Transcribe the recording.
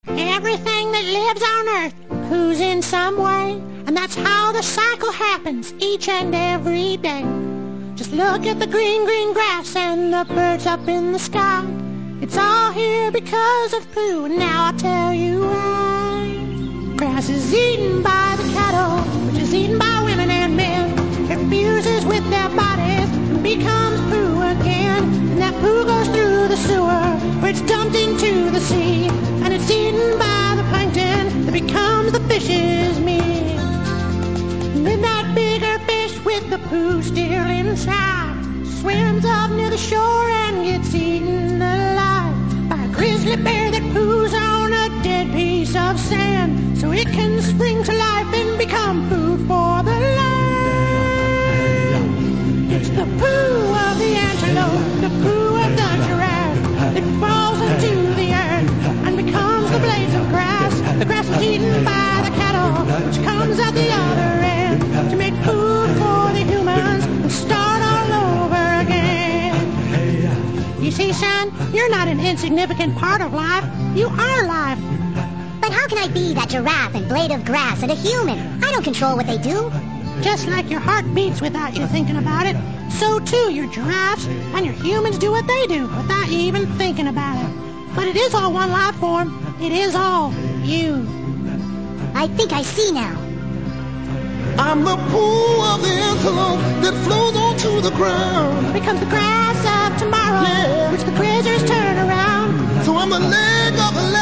Everything that lives on Earth poos in some way, and that's how the cycle happens each and every day. Just look at the green, green grass and the birds up in the sky. It's all here because of poo, and now I'll tell you why. Grass is eaten by the cattle, which is eaten by women and men. It fuses with their bodies and becomes poo again. And that poo goes through the sewer, where it's dumped into the sea. And it's eaten by the plankton that becomes the fish's meat. And then that bigger fish with the poo still inside swims up near the shore and gets eaten alive by a grizzly bear that poos on a dead piece of sand, so it can spring to life and become food for the land. It's the poo of the antelope, the poo of the giraffe, that falls into the earth and becomes the blades of grass. The grass is eaten by the cattle, which comes out the other end to make food for the humans and start all over again. You see, son, you're not an insignificant part of life. You are life. But how can I be that giraffe and blade of grass and a human? I don't control what they do. Just like your heart beats without you thinking about it, so too your giraffes and your humans do what they do without you even thinking about it. But it is all one life form. It is all you. I think I see now. I'm the poo of the antelope that flows onto the ground. Becomes the grass of tomorrow, Yeah. which the grazers turn around. So I'm the leg of the